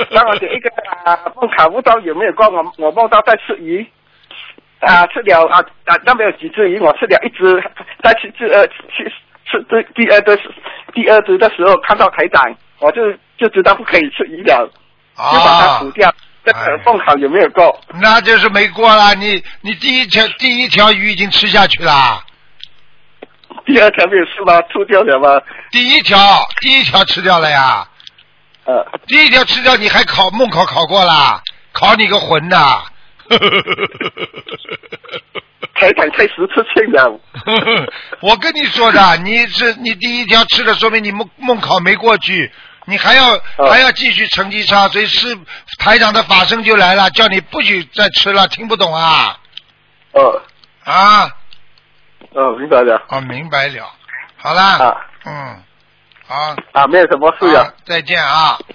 然后一个梦考不到有没有过，我梦到在吃鱼。吃了那没有几只鱼，我吃了一只，再吃第二只的时候看到台长，我就知道不可以吃鱼了，就把它煮掉。这个凤考有没有过？ 那就是没过了，你第一条鱼已经吃下去了。 第二条没有吃吗？吐掉了吗？ 第一条吃掉了呀。第一条吃掉，你还梦考过了？考你个魂呐！ 台长太10次欠了。 我跟你说的，你第一条吃的，说明你梦考没过去，你还要继续成绩差，所以是台长的法声就来了，叫你不许再吃了，听不懂啊？ 明白了。 明白了。好啦。好。 没有什么事了。 再见啊。